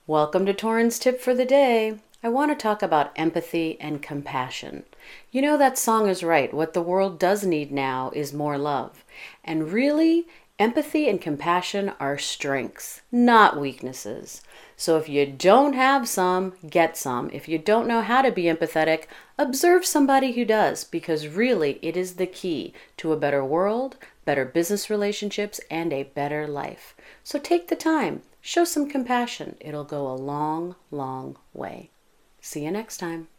Welcome to Torrin's Tip for the Day. I want to talk about empathy and compassion. You know, that song is right. What the world does need now is more love. And really, empathy and compassion are strengths, not weaknesses. So if you don't have some, get some. If you don't know how to be empathetic, observe somebody who does, because really it is the key to a better world, better business relationships, and a better life. So take the time. Show some compassion. It'll go a long, long way. See you next time.